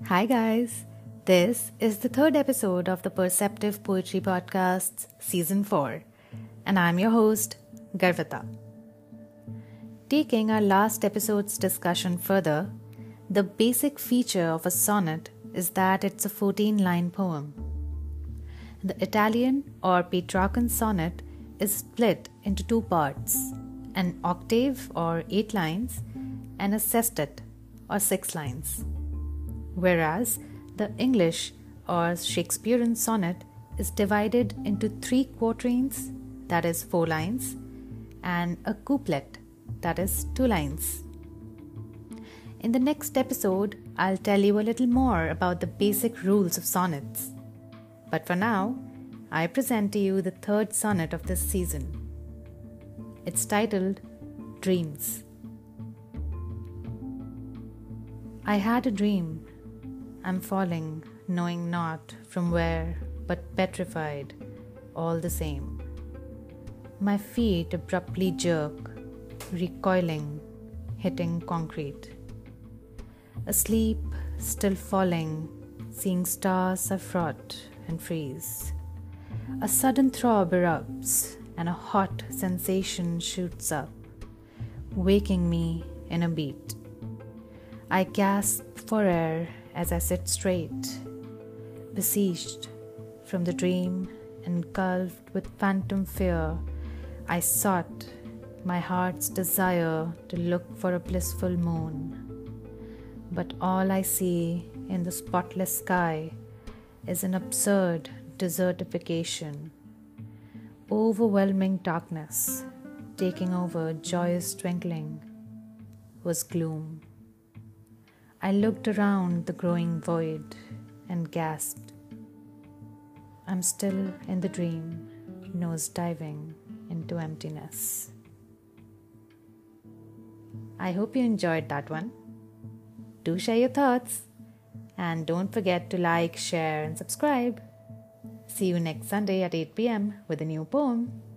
Hi, guys. This is the third episode of the Perceptive Poetry Podcast's Season 4, and I'm your host, Garvita. Taking our last episode's discussion further, the basic feature of a sonnet is that it's a 14-line poem. The Italian or Petrarchan sonnet is split into two parts, an octave or 8 lines and a sestet or 6 lines. Whereas the English or Shakespearean sonnet is divided into 3 quatrains, that is 4 lines, and a couplet, that is 2 lines. In the next episode, I'll tell you a little more about the basic rules of sonnets. But for now, I present to you the third sonnet of this season. It's titled Dreams. I had a dream. I'm falling, knowing not from where, but petrified, all the same. My feet abruptly jerk, recoiling, hitting concrete. Asleep, still falling, seeing stars are fraught and freeze. A sudden throb erupts, and a hot sensation shoots up, waking me in a beat. I gasp for air as I sit straight, besieged from the dream, engulfed with phantom fear. I sought my heart's desire to look for a blissful moon. But all I see in the spotless sky is an absurd desertification, overwhelming darkness, taking over joyous twinkling, was gloom. I looked around the growing void and gasped. I'm still in the dream, nose diving into emptiness. I hope you enjoyed that one. Do share your thoughts. And don't forget to like, share, and subscribe. See you next Sunday at 8 p.m. with a new poem.